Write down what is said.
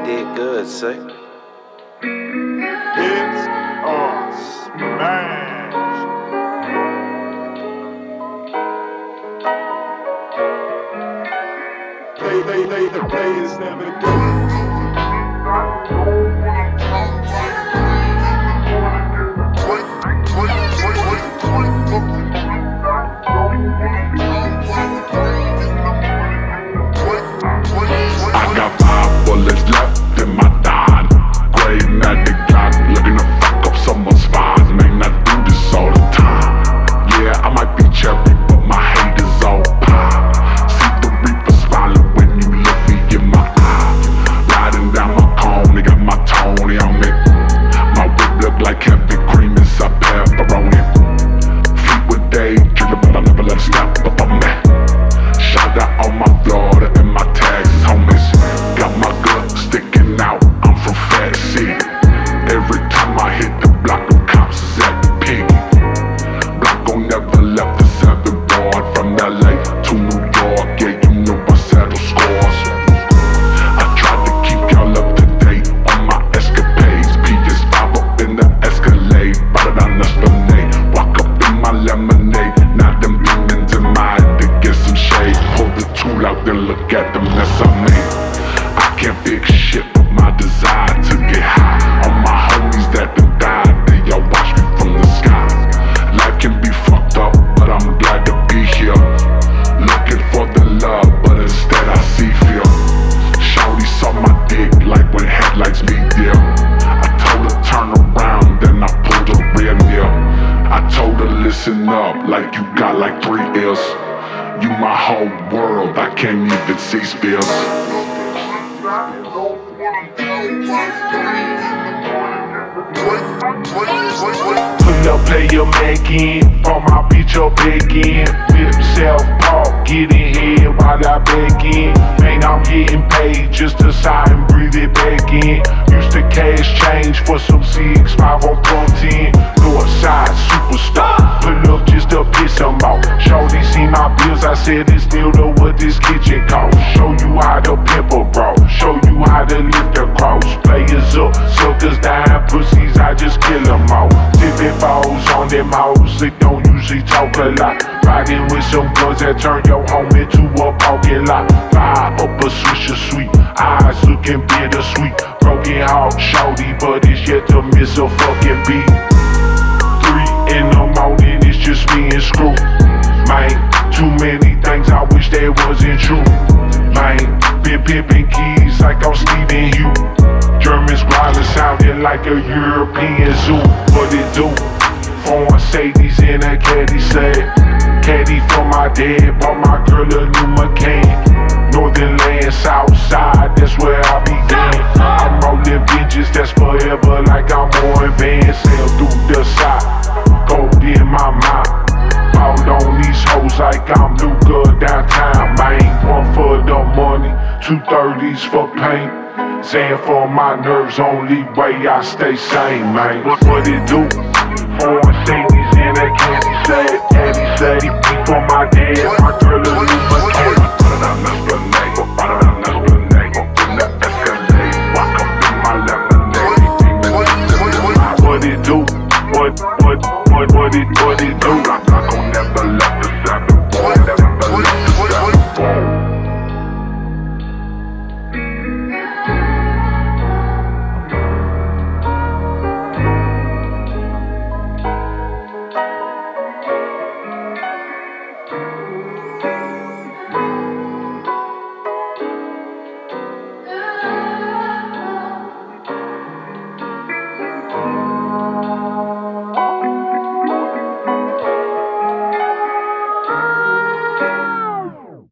did good, say. It's a smash. The players never do. I got 5 bullets left in my dime. Grave magic clock, looking to fuck up someone's spies. May not do this all the time. Yeah, I might be cherry, but my hate is all pie. See the reaper smiling when you look me in my eye. Riding down my cone, they got my Tony on me. My whip look like heavy cream inside pepperoni. Feet with daydream, but I never let it stop up on me. Shout out all my Florida and my Texas homies. Got my gut sticking out, I'm from Fat City. Every time I hit the block, the cops is at the piggy. Blanco never left the 7 board. From LA to New York, yeah, you know I settle scores. I tried to keep y'all up to date on my escapades. PS5 up in the Escalade, better than Esplanade. Walk up in my lemonade, now them demons in my head to get some shade. Pull the tool out, then look at the mess I made. I can't fix shit but my desire to get high. All my homies that done died, they all watch me from the sky. Life can be fucked up, but I'm glad to be here. Looking for the love, but instead I see fear. Shawty saw my dick like when headlights meet there. I told her turn around, then I pulled her rear near. I told her listen up, like you got like 3 ears. You my whole world, I can't even see spills. Pull up, play your Mac in, on my bitch up back in. Whip self-park, get in here while I back in. Man, I'm getting paid just to sign and breathe it back in. Used to cash change for some 6-5 on protein. Northside superstar, pull up just to piss them off. Shorty see my bills, I said it's still the what this kitchen costs. Show you how to pimp a bro, show you how to lift a cross. Players up, suckers down, pussies, I just kill them all. Tipping balls on them hoes, they don't usually talk a lot. Riding with some guns that turn your home into a parking lot. Fire up a swisher sweet, eyes looking bittersweet. Broken heart, shorty, but it's yet to miss a fucking beat. 3 in the morning, it's just me and Screw. Man, too many things I wish that wasn't true. Man, been pimping keys like I'm Steven Hugh. Germans growling, sounding like a European zoo. What it do? 4 Mercedes in a caddy set. Caddy for my dad, bought my girl a new Macan. Northern land, south side, that's where I began. I'm rolling bitches, that's forever, like I'm more advanced. Sail through the side, gold in my mind. Bought on these hoes like I'm Luka downtown. Man, 1 for the money, 2 30s for paint. Saying for my nerves, only way I stay sane, man. What it do? 4 Mercedes in a caddy set. Beat for my dad, my girl a new Macan.